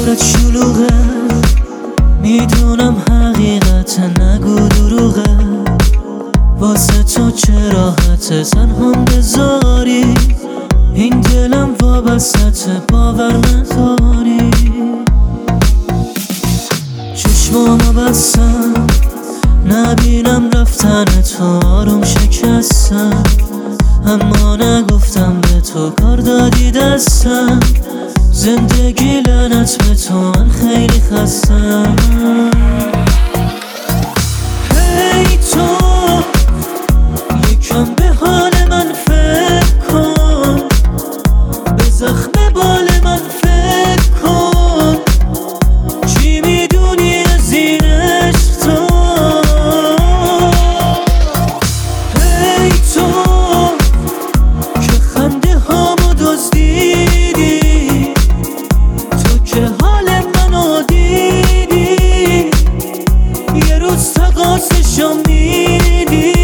صورت شلوغه، میدونم حقیقت نگو دروغه. واسه تو چه راحته تنهام بذاری، این دلم وابسته باور نداری. چشمامو بستم نبینم رفتن تو، آروم شکستم اما نگفتم به تو، کار دادی دستم. زندگی لعنت به تو، من خیلی خستم. هی تو یکم به حال من فکر کن، به زخم بال من فکر کن. چی میدونی از این عشق تو؟ هی تو که خنده هامو دزدیدی، تو که حال منو دیدی، یه روز تقاصشو میدی.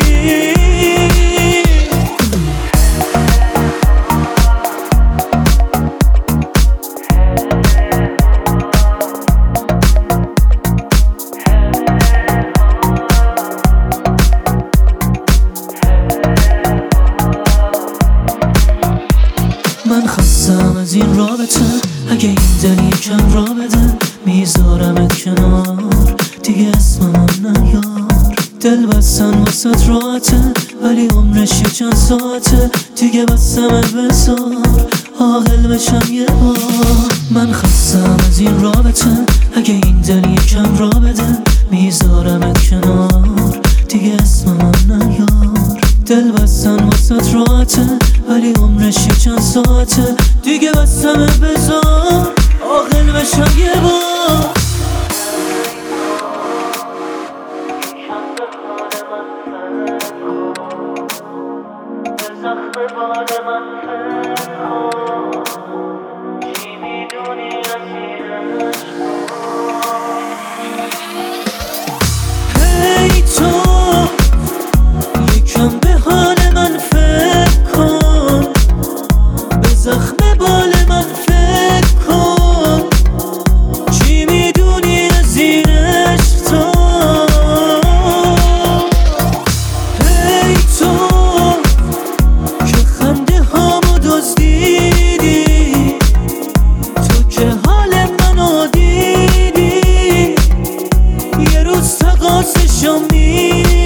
من خستم از این رابطه، اگه این دل یکم را بده میذارمت کنار، دیگه اسممو نیار. دل بستن واسه راحته ولی عمرش یه چند ساعته، دیگه بستم بذار عاقل بشم یه بار. من خستم از این رابطه، اگه این دل یکم را بده میذارمت کنار، دیگه اسممو نیار. دل بستن واسه راحته ولی عمرش یه چند ساعته، دیگه بستم بذار عاقل بشم یه بار. هی تو یکم به حال من فکر کن، به زخم بال من فکر کن. چی میدونی از این عشق تو؟ هی تو که خنده هامو دزدیدی، تو که حال منو دیدی، یه روز تقاصشو میدی.